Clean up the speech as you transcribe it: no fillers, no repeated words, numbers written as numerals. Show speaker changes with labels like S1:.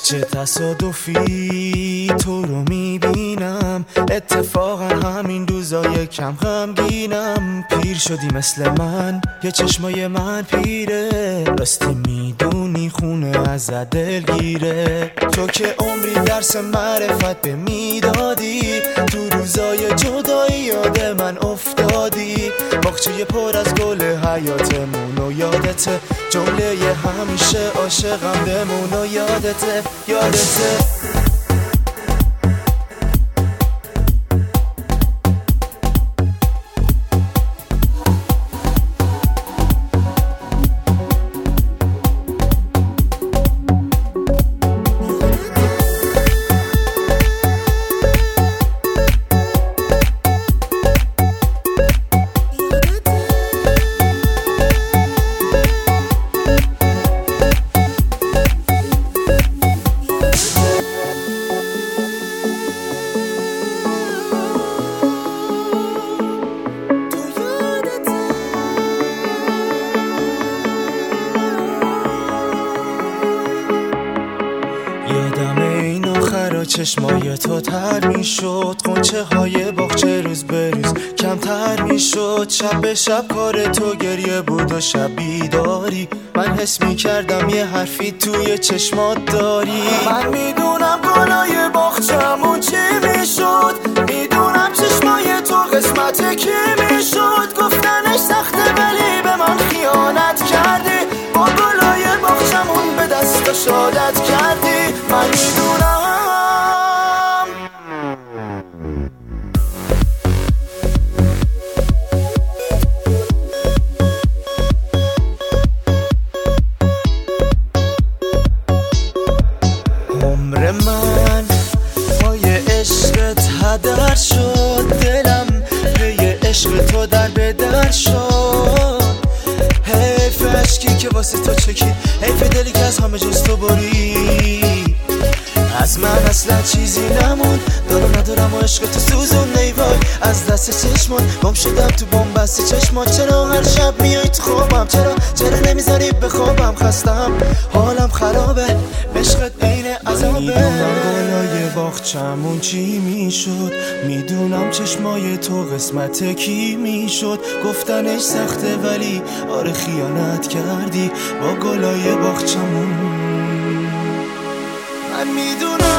S1: چه تصادفی تو رو میبینم، اتفاقا همین روزای کم غمگینم. پیر شدی مثل من، یه چشمای من پیره، راستی میدونی خونه از دلگیره. تو که عمری درس معرفت به میدادی، تو روزای جدایی یاد من افتادی. باغچه پر از گل حیاتمون و یادته، جمله همیشه عاشقم بمون و یادته. یادم این آخرا چشمای تو تر میشد، غنچه های باغچه روز به روز کمتر میشد. شب به شب کار تو گریه بود و شب بیداری، من حس میکردم یه حرفی توی چشمات داری. من میدونم گلای باغچمون چی میشد، میدونم چشمای تو قسمت کی میشد. گفتنش سخته ولی به من خیانت کردی، با گلای باغچمون به دست شادت کردی. من میدونم عمر من پای عشقت هدر شد، دلم پی عشق تو در به در شد. حیف عشقی که واسه تو چکید، حیف دلی که از همه جز تو برید. از من اصلا چیزی نمون، دارم ندارم و عشق تو سوزون. نیوای از دست چشمات گم شدم تو بن‌بست چشمات. چرا هر شب میای تو خوابم، چرا نمیذاری بخوابم؟ خستم حالم خرابه، عشقت عین عذابه. میدونم گلای باغچمون چی میشد، میدونم چشمای تو قسمت کی میشد. گفتنش سخته ولی آره خیانت کردی با گلای باغچمون. من میدونم